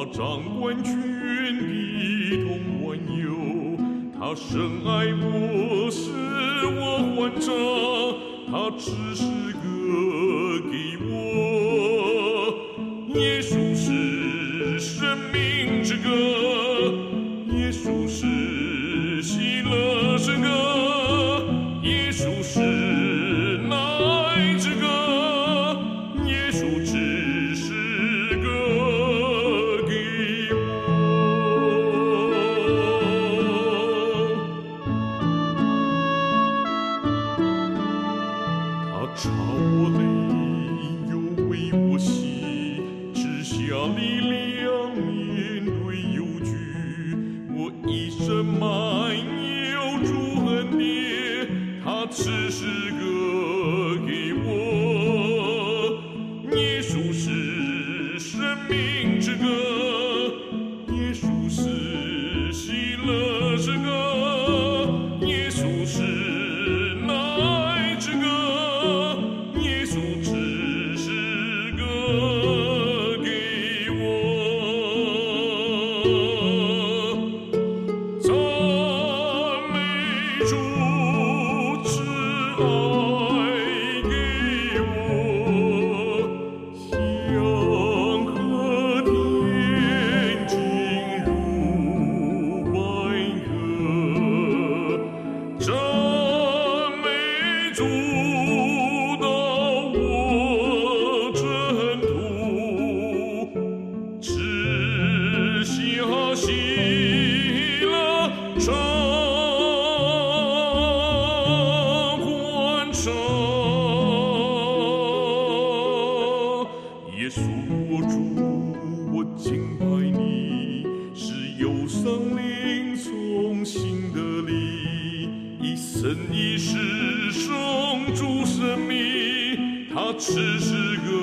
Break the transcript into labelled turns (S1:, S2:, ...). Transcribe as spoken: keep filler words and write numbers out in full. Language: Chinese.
S1: 掌管全地同万有，他深爱我，使我欢唱，他只诗歌给我。耶稣是生命之歌，耶稣是喜乐之歌，耶稣是爱之歌，耶稣只是歌给我。他擦我泪，又为我洗，赐下力量面对忧惧。我一生漫游主恩典，他赐诗歌给我。耶稣是生命之歌，耶稣是喜乐之歌，耶稣是爱之歌，耶稣只是歌给我。赞美主慈爱给我，像河天进入白河。赞美主到我尘土，赐下喜乐常欢唱。耶稣我主，我敬拜你，是忧伤灵从心的力，一生一世颂主生命，他赐诗歌